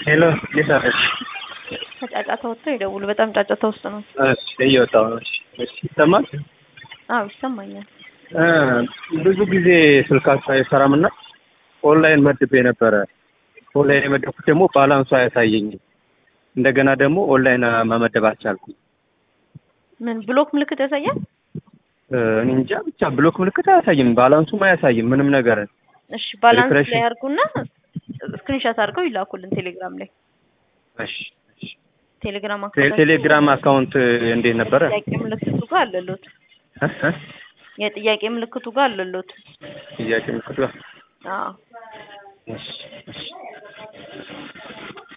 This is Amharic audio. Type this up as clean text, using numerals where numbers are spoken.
ሄሎ ሊሳለሽ ከጫጫታ ወጥተው ይደውሉ። በጣም ጫጫታ ውስጥ ነው። እሺ እየወጣሁ ነው። እሺ ይሰማል? አዎ ይሰማኛል። ብዙ ጊዜ ስልካችሁ አይሰራምና ኦንላይን መድቤ ነበረ። ኦንላይን የመደብኩት ደግሞ ባላንሱ አያሳየኝም። እንደገና ደግሞ ኦንላይን መመደብ አልቻልኩም። ምን ብሎክ ምልክት ያሳያል? እኔ እንጃ ብቻ ብሎክ ምልክት አያሳይም፣ ባላንሱም አያሳይም ምንም ነገር። እሺ ባላንስ ላይ አድርጉና ስክሪንሾት አድርገው ይላኩልን ቴሌግራም ላይ። እሺ ቴሌግራም አካውንት እንዴት ነበረ? ጥያቄ ምልክቱ ጋር አለሉት። የጥያቄ ምልክቱ ጋር አለሉት። ጥያቄ ምልክቱ ጋር አዎ። እሺ